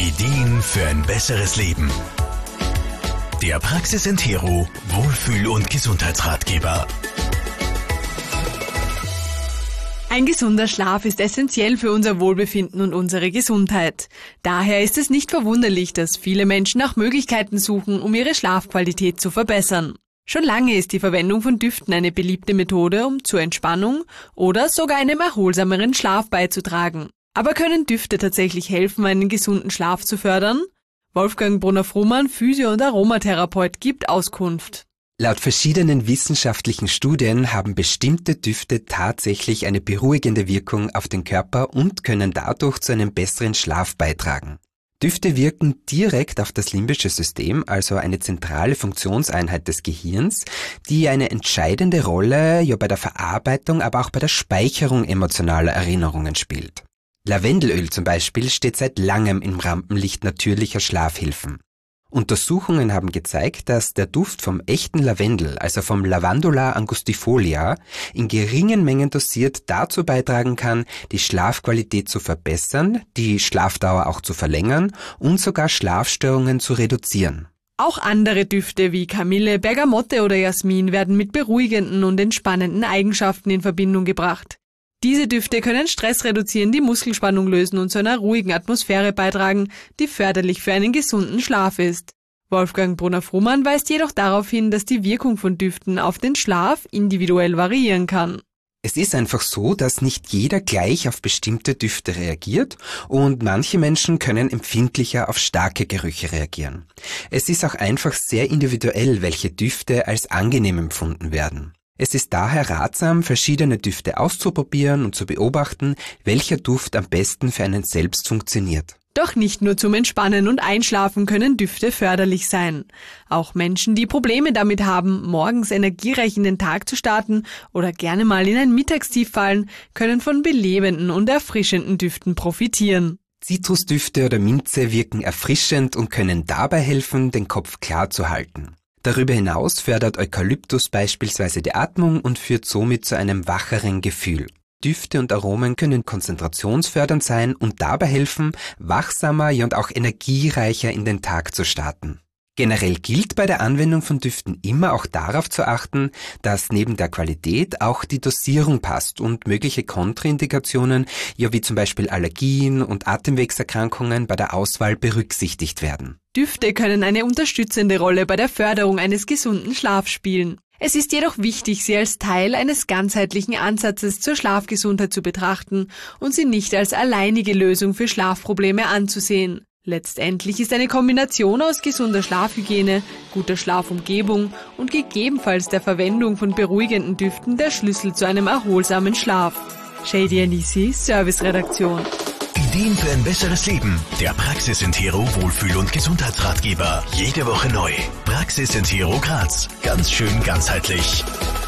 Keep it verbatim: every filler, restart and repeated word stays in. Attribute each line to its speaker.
Speaker 1: Ideen für ein besseres Leben. Der Praxis Entero Wohlfühl- und Gesundheitsratgeber.
Speaker 2: Ein gesunder Schlaf ist essentiell für unser Wohlbefinden und unsere Gesundheit. Daher ist es nicht verwunderlich, dass viele Menschen nach Möglichkeiten suchen, um ihre Schlafqualität zu verbessern. Schon lange ist die Verwendung von Düften eine beliebte Methode, um zur Entspannung oder sogar einem erholsameren Schlaf beizutragen. Aber können Düfte tatsächlich helfen, einen gesunden Schlaf zu fördern? Wolfgang Brunner-Frumann, Physio- und Aromatherapeut, gibt Auskunft.
Speaker 3: Laut verschiedenen wissenschaftlichen Studien haben bestimmte Düfte tatsächlich eine beruhigende Wirkung auf den Körper und können dadurch zu einem besseren Schlaf beitragen. Düfte wirken direkt auf das limbische System, also eine zentrale Funktionseinheit des Gehirns, die eine entscheidende Rolle ja bei der Verarbeitung, aber auch bei der Speicherung emotionaler Erinnerungen spielt. Lavendelöl zum Beispiel steht seit langem im Rampenlicht natürlicher Schlafhilfen. Untersuchungen haben gezeigt, dass der Duft vom echten Lavendel, also vom Lavandula angustifolia, in geringen Mengen dosiert dazu beitragen kann, die Schlafqualität zu verbessern, die Schlafdauer auch zu verlängern und sogar Schlafstörungen zu reduzieren.
Speaker 2: Auch andere Düfte wie Kamille, Bergamotte oder Jasmin werden mit beruhigenden und entspannenden Eigenschaften in Verbindung gebracht. Diese Düfte können Stress reduzieren, die Muskelspannung lösen und zu einer ruhigen Atmosphäre beitragen, die förderlich für einen gesunden Schlaf ist. Wolfgang Brunner-Frumann weist jedoch darauf hin, dass die Wirkung von Düften auf den Schlaf individuell variieren kann.
Speaker 3: Es ist einfach so, dass nicht jeder gleich auf bestimmte Düfte reagiert und manche Menschen können empfindlicher auf starke Gerüche reagieren. Es ist auch einfach sehr individuell, welche Düfte als angenehm empfunden werden. Es ist daher ratsam, verschiedene Düfte auszuprobieren und zu beobachten, welcher Duft am besten für einen selbst funktioniert.
Speaker 2: Doch nicht nur zum Entspannen und Einschlafen können Düfte förderlich sein. Auch Menschen, die Probleme damit haben, morgens energiereich in den Tag zu starten oder gerne mal in ein Mittagstief fallen, können von belebenden und erfrischenden Düften profitieren.
Speaker 3: Zitrusdüfte oder Minze wirken erfrischend und können dabei helfen, den Kopf klar zu halten. Darüber hinaus fördert Eukalyptus beispielsweise die Atmung und führt somit zu einem wacheren Gefühl. Düfte und Aromen können konzentrationsfördernd sein und dabei helfen, wachsamer und auch energiereicher in den Tag zu starten. Generell gilt bei der Anwendung von Düften immer auch darauf zu achten, dass neben der Qualität auch die Dosierung passt und mögliche Kontraindikationen, ja wie zum Beispiel Allergien und Atemwegserkrankungen bei der Auswahl berücksichtigt werden.
Speaker 2: Düfte können eine unterstützende Rolle bei der Förderung eines gesunden Schlafs spielen. Es ist jedoch wichtig, sie als Teil eines ganzheitlichen Ansatzes zur Schlafgesundheit zu betrachten und sie nicht als alleinige Lösung für Schlafprobleme anzusehen. Letztendlich ist eine Kombination aus gesunder Schlafhygiene, guter Schlafumgebung und gegebenenfalls der Verwendung von beruhigenden Düften der Schlüssel zu einem erholsamen Schlaf. Shady Anisi, Serviceredaktion.
Speaker 1: Ideen für ein besseres Leben. Der Praxis Entero Wohlfühl- und Gesundheitsratgeber. Jede Woche neu. Praxis Entero Graz. Ganz schön ganzheitlich.